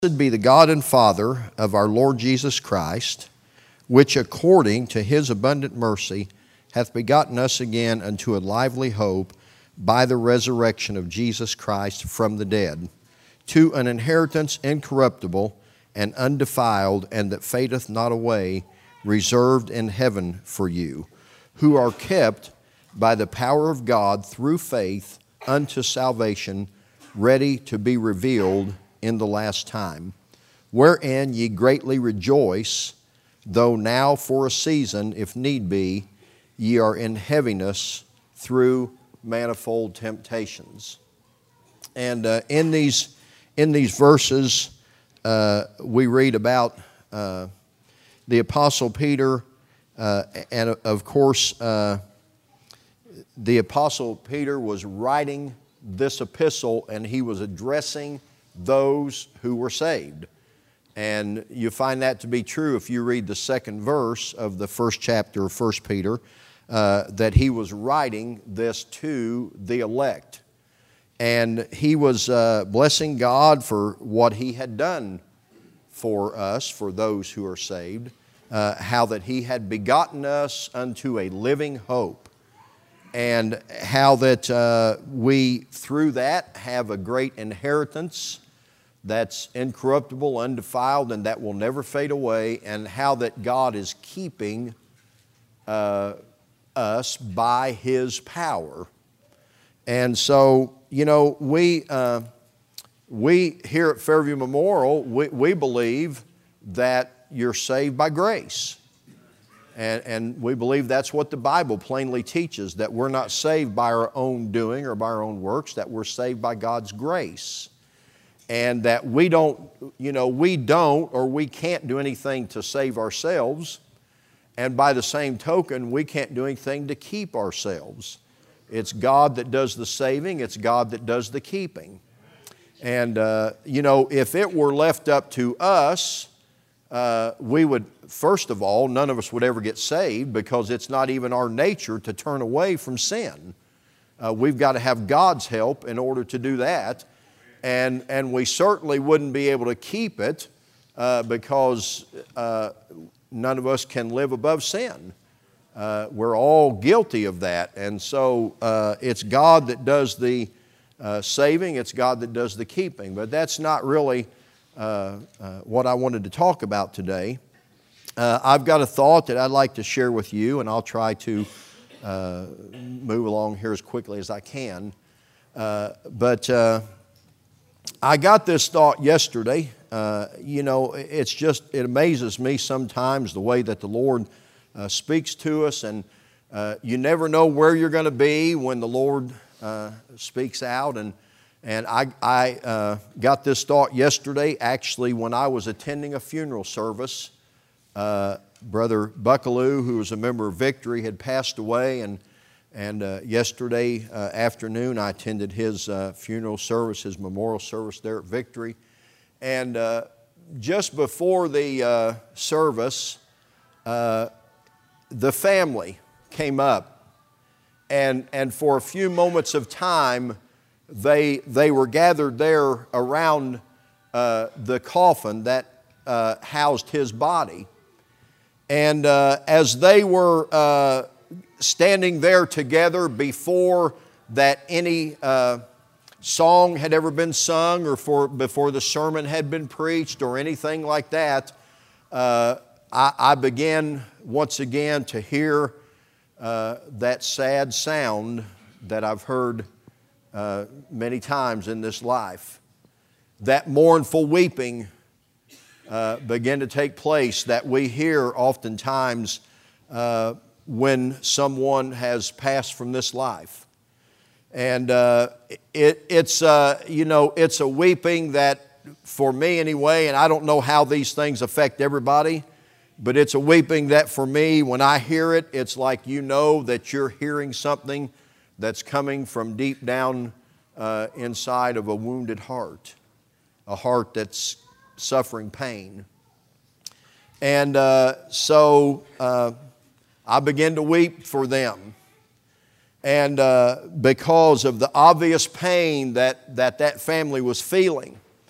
Blessed be the God and Father of our Lord Jesus Christ, which according to his abundant mercy hath begotten us again unto a lively hope by the resurrection of Jesus Christ from the dead, to an inheritance incorruptible and undefiled, and that fadeth not away, reserved in heaven for you, who are kept by the power of God through faith unto salvation, ready to be revealed in the last time, wherein ye greatly rejoice, though now for a season, if need be, ye are in heaviness through manifold temptations. And in these verses, we read about the Apostle Peter, and of course, the Apostle Peter was writing this epistle, and he was addressing those who were saved. And you find that to be true if you read the second verse of the first chapter of 1 Peter, that he was writing this to the elect. And he was blessing God for what he had done for us, for those who are saved, how that he had begotten us unto a living hope, and how that we, through that, have a great inheritance that's incorruptible, undefiled, and that will never fade away, and how that God is keeping us by His power. And so, you know, we here at Fairview Memorial, we believe that you're saved by grace. And we believe that's what the Bible plainly teaches, that we're not saved by our own doing or by our own works, that we're saved by God's grace. And that we don't or we can't do anything to save ourselves. And by the same token, we can't do anything to keep ourselves. It's God that does the saving, it's God that does the keeping. And, if it were left up to us, we would, first of all, none of us would ever get saved, because it's not even our nature to turn away from sin. We've got to have God's help in order to do that. And we certainly wouldn't be able to keep it because none of us can live above sin. We're all guilty of that. And so it's God that does the saving, it's God that does the keeping. But that's not really what I wanted to talk about today. I've got a thought that I'd like to share with you, and I'll try to move along here as quickly as I can. But I got this thought yesterday. It amazes me sometimes the way that the Lord speaks to us, and you never know where you're going to be when the Lord speaks out. And I got this thought yesterday, actually, when I was attending a funeral service. Brother Buckaloo, who was a member of Victory, had passed away, and yesterday afternoon I attended his funeral service, his memorial service there at Victory. And just before the service, the family came up, and for a few moments of time, they were gathered there around the coffin that housed his body. And as they were standing there together before that any song had ever been sung, or before the sermon had been preached or anything like that, I began once again to hear that sad sound that I've heard many times in this life. That mournful weeping began to take place that we hear oftentimes when someone has passed from this life. And it's a weeping that, for me anyway, and I don't know how these things affect everybody, but it's a weeping that for me, when I hear it, it's like you know that you're hearing something that's coming from deep down inside of a wounded heart, a heart that's suffering pain. And so I began to weep for them. And because of the obvious pain that family was feeling.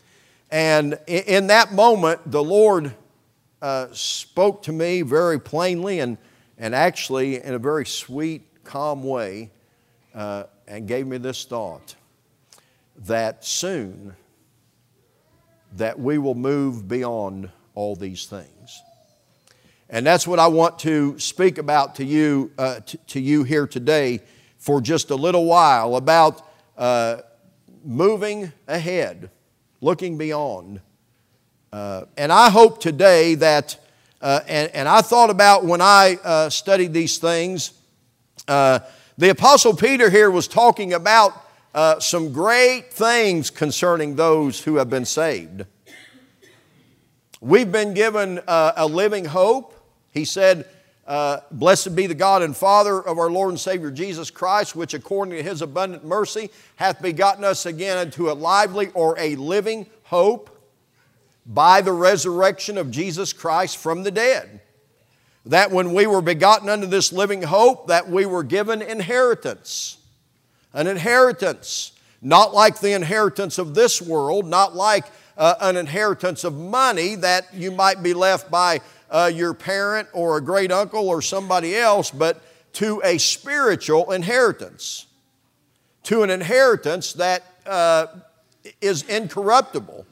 And in that moment, the Lord spoke to me very plainly and actually in a very sweet, calm way, and gave me this thought, that soon that we will move beyond all these things. And that's what I want to speak about to you here today for just a little while, about moving ahead, looking beyond. And I hope today that, and I thought about when I studied these things, the Apostle Peter here was talking about some great things concerning those who have been saved. We've been given a living hope. He said, blessed be the God and Father of our Lord and Savior Jesus Christ, which according to His abundant mercy hath begotten us again unto a lively or a living hope by the resurrection of Jesus Christ from the dead. That when we were begotten unto this living hope, that we were given inheritance. An inheritance, not like the inheritance of this world, not like an inheritance of money that you might be left by your parent or a great uncle or somebody else, but to a spiritual inheritance. To an inheritance that is incorruptible.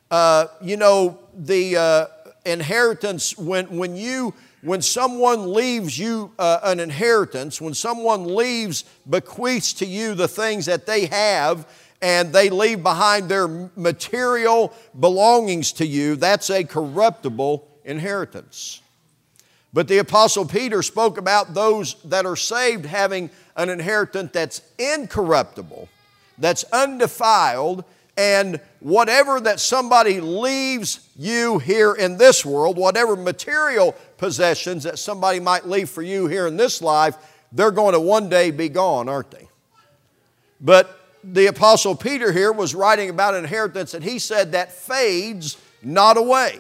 The inheritance, when someone leaves you an inheritance, when someone bequeaths to you the things that they have, and they leave behind their material belongings to you, that's a corruptible inheritance. But the Apostle Peter spoke about those that are saved having an inheritance that's incorruptible, that's undefiled, and whatever that somebody leaves you here in this world, whatever material possessions that somebody might leave for you here in this life, they're going to one day be gone, aren't they? But the Apostle Peter here was writing about an inheritance that he said that fades not away.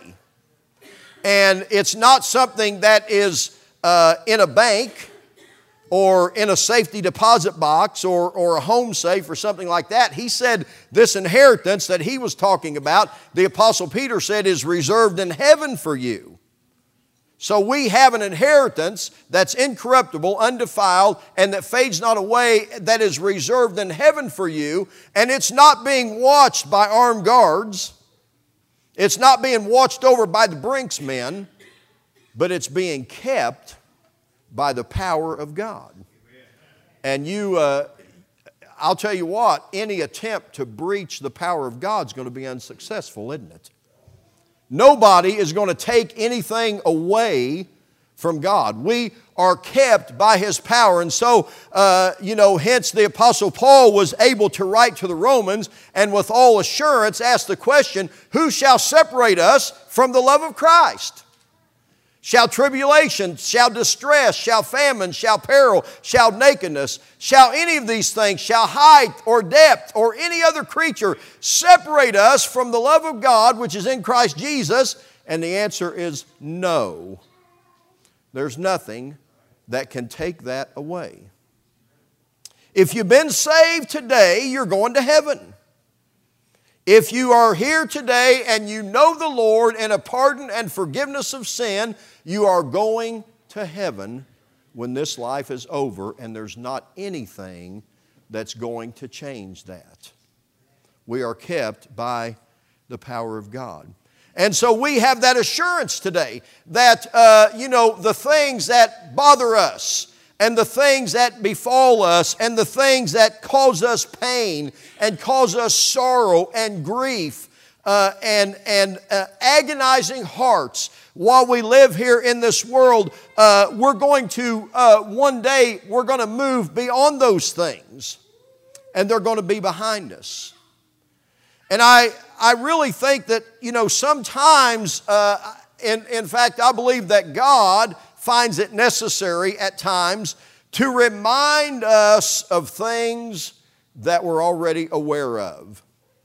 And it's not something that is in a bank or in a safety deposit box or a home safe or something like that. He said this inheritance that he was talking about, the Apostle Peter said, is reserved in heaven for you. So we have an inheritance that's incorruptible, undefiled, and that fades not away, that is reserved in heaven for you. And it's not being watched by armed guards. It's not being watched over by the brinksmen, but it's being kept by the power of God. And I'll tell you what, any attempt to breach the power of God is going to be unsuccessful, isn't it? Nobody is going to take anything away from God. We are kept by His power. And so, hence the Apostle Paul was able to write to the Romans and with all assurance ask the question, who shall separate us from the love of Christ? Shall tribulation, shall distress, shall famine, shall peril, shall nakedness, shall any of these things, shall height or depth or any other creature separate us from the love of God which is in Christ Jesus? And the answer is no. There's nothing that can take that away. If you've been saved today, you're going to heaven. If you are here today and you know the Lord and a pardon and forgiveness of sin, you are going to heaven when this life is over, and there's not anything that's going to change that. We are kept by the power of God. And so we have that assurance today that, the things that bother us, and the things that befall us, and the things that cause us pain, and cause us sorrow and grief, and agonizing hearts while we live here in this world, we're going to, one day, we're going to move beyond those things, and they're going to be behind us. And I really think that, sometimes, in fact, I believe that God finds it necessary at times to remind us of things that we're already aware of.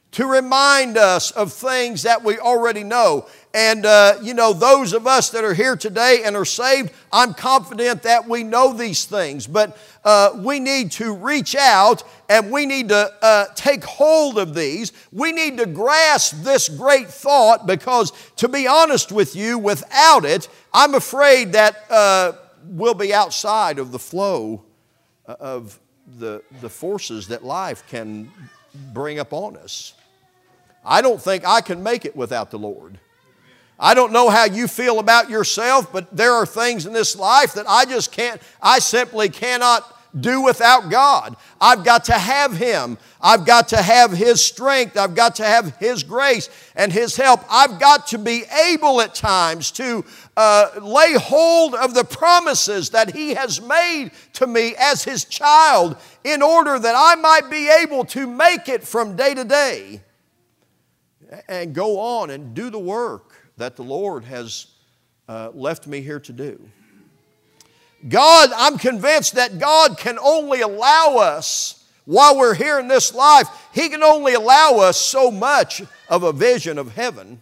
to remind us of things that we already know. And, those of us that are here today and are saved, I'm confident that we know these things. But we need to reach out and we need to take hold of these. We need to grasp this great thought because, to be honest with you, without it, I'm afraid that we'll be outside of the flow of the forces that life can bring upon us. I don't think I can make it without the Lord. I don't know how you feel about yourself, but there are things in this life that I simply cannot do without God. I've got to have Him. I've got to have His strength. I've got to have His grace and His help. I've got to be able at times to lay hold of the promises that He has made to me as His child in order that I might be able to make it from day to day and go on and do the work that the Lord has left me here to do. God, I'm convinced that God can only allow us, while we're here in this life, He can only allow us so much of a vision of heaven.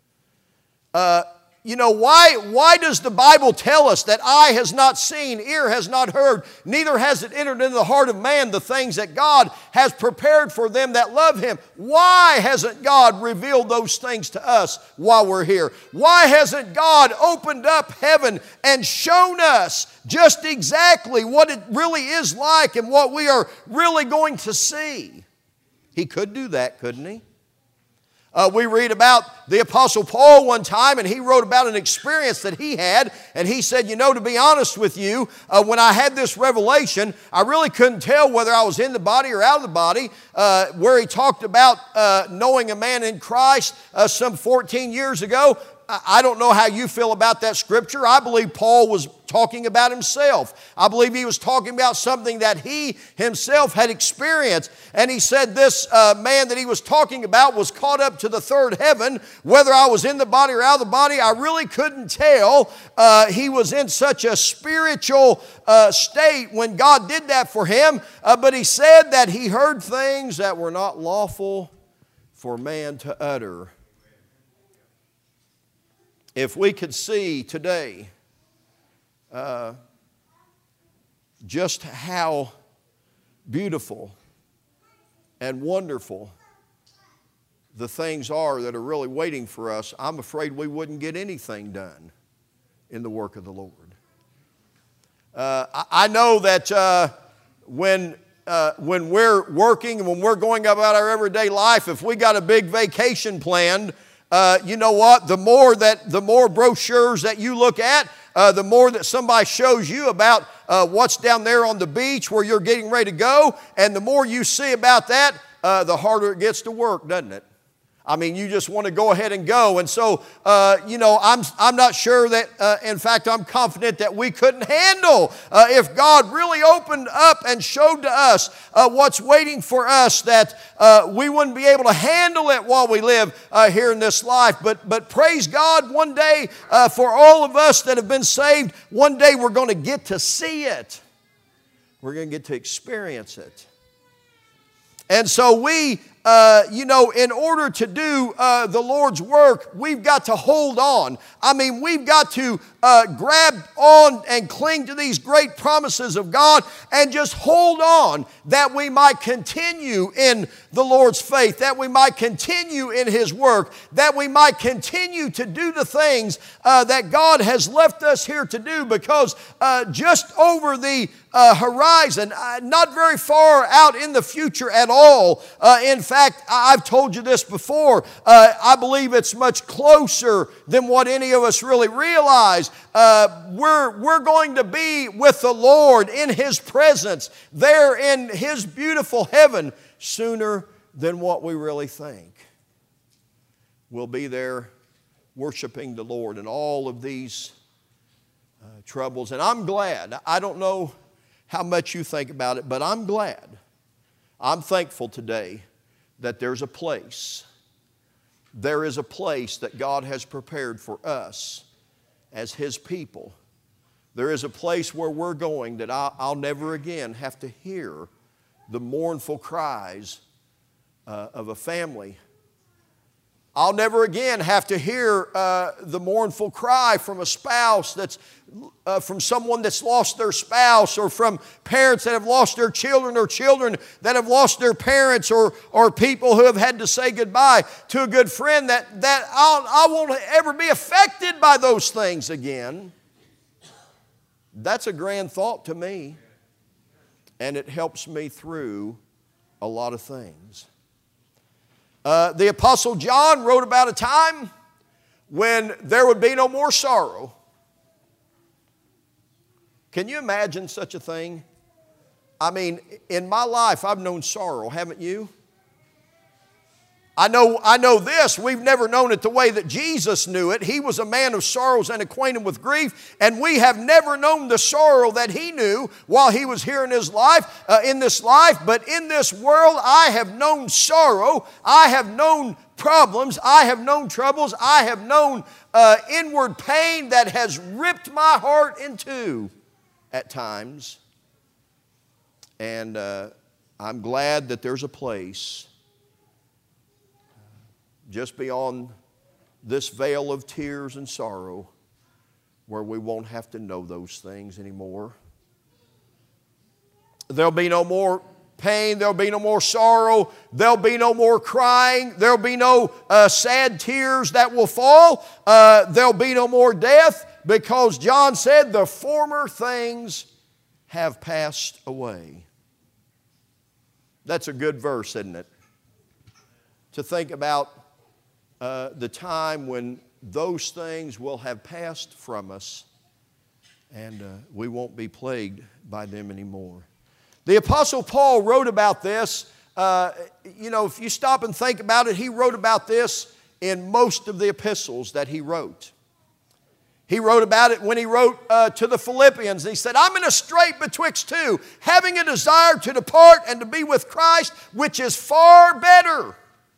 Why does the Bible tell us that eye has not seen, ear has not heard, neither has it entered into the heart of man the things that God has prepared for them that love Him? Why hasn't God revealed those things to us while we're here? Why hasn't God opened up heaven and shown us just exactly what it really is like and what we are really going to see? He could do that, couldn't He? We read about the Apostle Paul one time, and he wrote about an experience that he had, and he said, to be honest with you, when I had this revelation, I really couldn't tell whether I was in the body or out of the body, where he talked about knowing a man in Christ some 14 years ago. I don't know how you feel about that scripture. I believe Paul was talking about himself. I believe he was talking about something that he himself had experienced. And he said this man that he was talking about was caught up to the third heaven. Whether I was in the body or out of the body, I really couldn't tell. He was in such a spiritual state when God did that for him. But he said that he heard things that were not lawful for man to utter. If we could see today just how beautiful and wonderful the things are that are really waiting for us, I'm afraid we wouldn't get anything done in the work of the Lord. I know that when we're working and when we're going about our everyday life, if we got a big vacation planned, you know what? The more brochures that you look at, the more that somebody shows you about what's down there on the beach where you're getting ready to go, and the more you see about that, the harder it gets to work, doesn't it? I mean, you just want to go ahead and go. And so, I'm not sure that, in fact, I'm confident that we couldn't handle if God really opened up and showed to us what's waiting for us, that we wouldn't be able to handle it while we live here in this life. But praise God, one day for all of us that have been saved, one day we're going to get to see it. We're going to get to experience it. And so we, in order to do the Lord's work, we've got to hold on. I mean, we've got to grab on and cling to these great promises of God and just hold on that we might continue in the Lord's faith, that we might continue in His work, that we might continue to do the things that God has left us here to do, because just over the horizon, not very far out in the future at all. In fact, I've told you this before. I believe it's much closer than what any of us really realize. We're going to be with the Lord in His presence, there in His beautiful heaven, sooner than what we really think. We'll be there worshiping the Lord in all of these troubles. And I'm glad. I don't know how much you think about it, but I'm glad. I'm thankful today that there's a place. There is a place that God has prepared for us as His people. There is a place where we're going that I'll never again have to hear the mournful cries of a family. I'll never again have to hear the mournful cry from a spouse that's from someone that's lost their spouse, or from parents that have lost their children, or children that have lost their parents, or people who have had to say goodbye to a good friend, that I won't ever be affected by those things again. That's a grand thought to me, and it helps me through a lot of things. The Apostle John wrote about a time when there would be no more sorrow. Can you imagine such a thing? I mean, in my life, I've known sorrow, haven't you? I know this. We've never known it the way that Jesus knew it. He was a man of sorrows and acquainted with grief, and we have never known the sorrow that He knew while He was here in His life, in this life. But in this world, I have known sorrow. I have known problems. I have known troubles. I have known inward pain that has ripped my heart in two at times. And I'm glad that there's a place just beyond this veil of tears and sorrow where we won't have to know those things anymore. There'll be no more pain. There'll be no more sorrow. There'll be no more crying. There'll be no sad tears that will fall. There'll be no more death, because John said the former things have passed away. That's a good verse, isn't it? To think about the time when those things will have passed from us, and we won't be plagued by them anymore. The Apostle Paul wrote about this. If you stop and think about it, he wrote about this in most of the epistles that he wrote. He wrote about it when he wrote to the Philippians. He said, I'm in a strait betwixt two, having a desire to depart and to be with Christ, which is far better.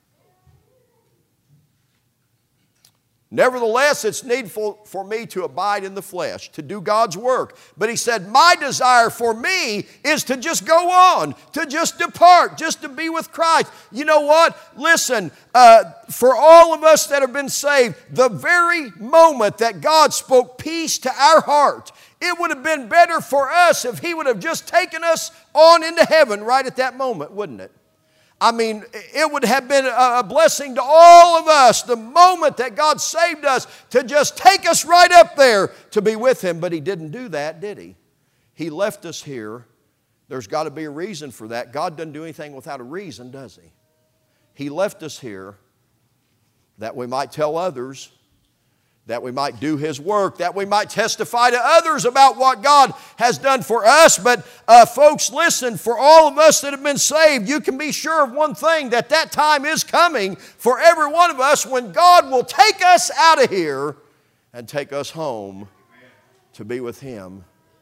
Nevertheless, it's needful for me to abide in the flesh, to do God's work. But he said, my desire for me is to just go on, to just depart, just to be with Christ. You know what? Listen, for all of us that have been saved, the very moment that God spoke peace to our heart, it would have been better for us if He would have just taken us on into heaven right at that moment, wouldn't it? I mean, it would have been a blessing to all of us the moment that God saved us to just take us right up there to be with Him. But He didn't do that, did He? He left us here. There's got to be a reason for that. God doesn't do anything without a reason, does He? He left us here that we might tell others, that we might do His work, that we might testify to others about what God has done for us. But folks, listen, for all of us that have been saved, you can be sure of one thing, that time is coming for every one of us when God will take us out of here and take us home to be with Him.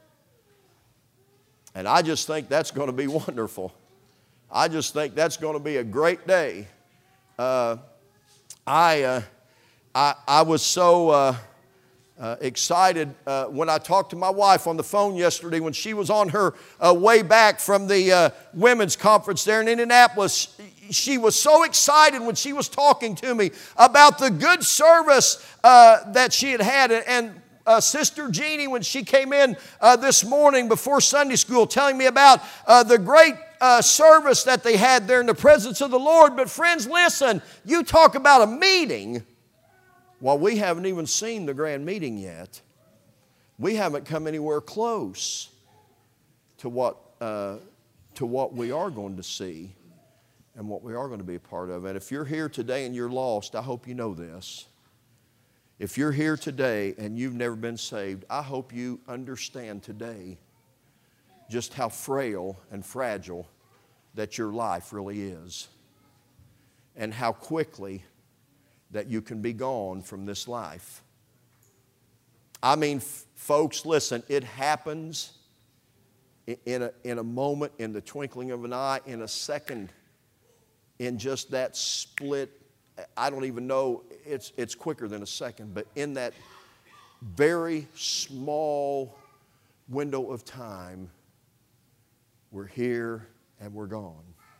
And I just think that's going to be wonderful. I just think that's going to be a great day. I was so excited when I talked to my wife on the phone yesterday when she was on her way back from the women's conference there in Indianapolis. She was so excited when she was talking to me about the good service that she had had. And Sister Jeannie, when she came in this morning before Sunday school, telling me about the great service that they had there in the presence of the Lord. But friends, listen, you talk about a meeting. Well, we haven't even seen the grand meeting yet. We haven't come anywhere close to what we are going to see and what we are going to be a part of. And if you're here today and you're lost, I hope you know this. If you're here today and you've never been saved, I hope you understand today just how frail and fragile that your life really is, and how quickly that you can be gone from this life. I mean, folks, listen, it happens in a moment, in the twinkling of an eye, in a second, in just that split. I don't even know, it's quicker than a second, but in that very small window of time, we're here and we're gone.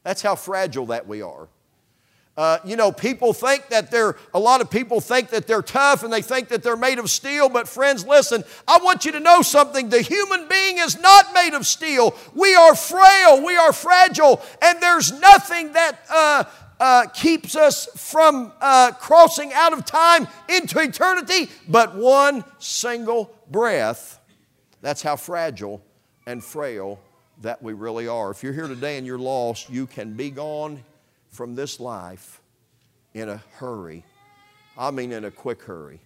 That's how fragile that we are. People think that a lot of people think that they're tough and they think that they're made of steel. But friends, listen, I want you to know something. The human being is not made of steel. We are frail. We are fragile. And there's nothing that keeps us from crossing out of time into eternity but one single breath. That's how fragile and frail that we really are. If you're here today and you're lost, you can be gone from this life in a hurry. I mean in a quick hurry.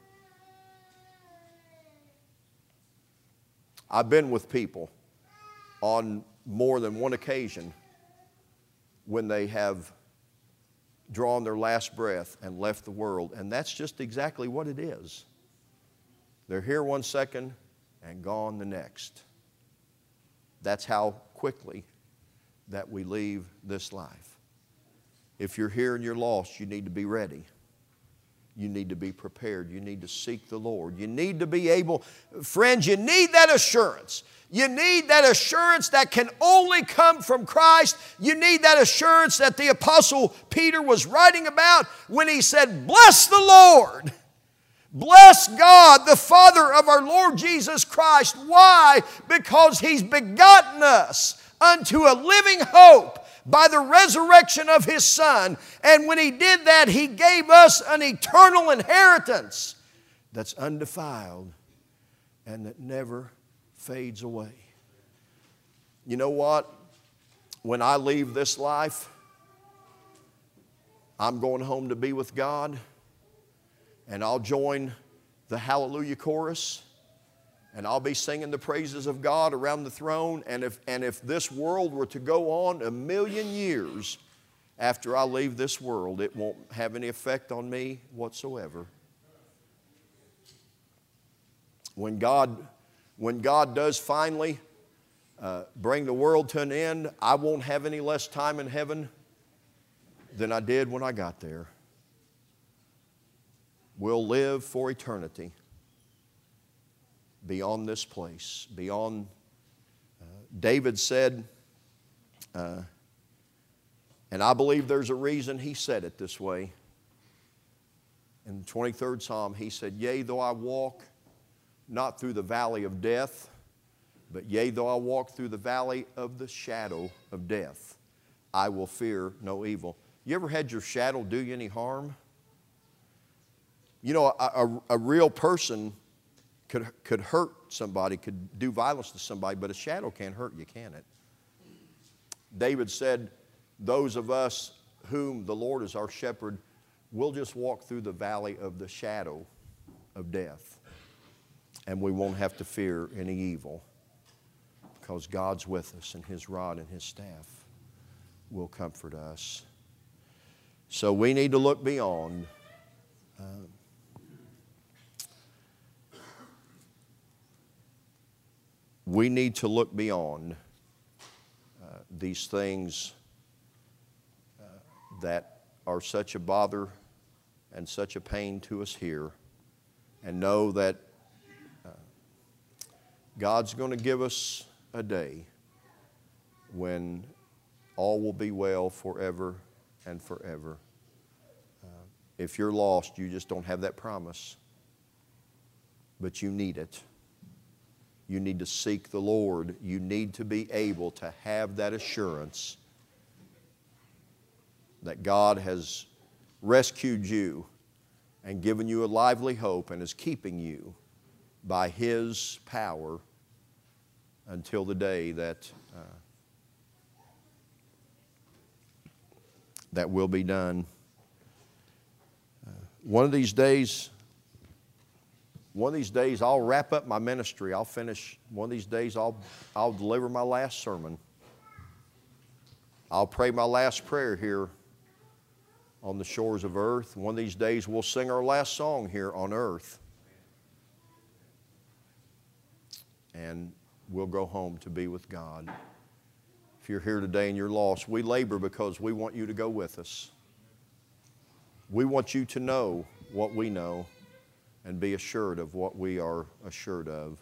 I've been with people on more than one occasion when they have drawn their last breath and left the world, and that's just exactly what it is. They're here one second and gone the next. That's how quickly that we leave this life. If you're here and you're lost, you need to be ready. You need to be prepared. You need to seek the Lord. You need to be able, friends, you need that assurance. You need that assurance that can only come from Christ. You need that assurance that the Apostle Peter was writing about when he said, "Bless the Lord. Bless God, the Father of our Lord Jesus Christ." Why? Because He's begotten us unto a living hope by the resurrection of His Son. And when He did that, He gave us an eternal inheritance that's undefiled and that never fades away. You know what? When I leave this life, I'm going home to be with God, and I'll join the Hallelujah chorus, and I'll be singing the praises of God around the throne. And if this world were to go on 1,000,000 years after I leave this world, it won't have any effect on me whatsoever. When God does finally bring the world to an end, I won't have any less time in heaven than I did when I got there. We'll live for eternity beyond this place, beyond. David said, and I believe there's a reason he said it this way. In the 23rd Psalm, he said, "Yea, though I walk not through the valley of death, but yea, though I walk through the valley of the shadow of death, I will fear no evil." You ever had your shadow do you any harm? You know, a real person could hurt somebody, could do violence to somebody, but a shadow can't hurt you, can it? David said, those of us whom the Lord is our shepherd, we'll just walk through the valley of the shadow of death, and we won't have to fear any evil because God's with us, and His rod and His staff will comfort us. So we need to look beyond. We need to look beyond these things that are such a bother and such a pain to us here, and know that God's going to give us a day when all will be well forever and forever. If you're lost, you just don't have that promise, but you need it. You need to seek the Lord. You need to be able to have that assurance that God has rescued you and given you a lively hope and is keeping you by His power until the day that will be done. One of these days I'll wrap up my ministry. I'll finish. One of these days I'll deliver my last sermon. I'll pray my last prayer here on the shores of earth. One of these days we'll sing our last song here on earth. And we'll go home to be with God. If you're here today and you're lost, we labor because we want you to go with us. We want you to know what we know and be assured of what we are assured of.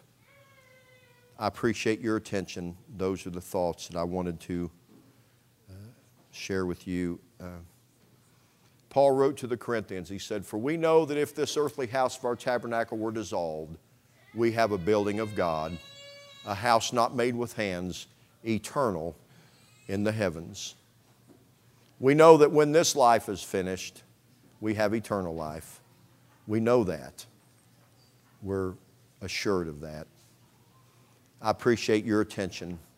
I appreciate your attention. Those are the thoughts that I wanted to share with you. Paul wrote to the Corinthians, he said, "For we know that if this earthly house of our tabernacle were dissolved, we have a building of God, a house not made with hands, eternal in the heavens." We know that when this life is finished, we have eternal life. We know that. We're assured of that. I appreciate your attention.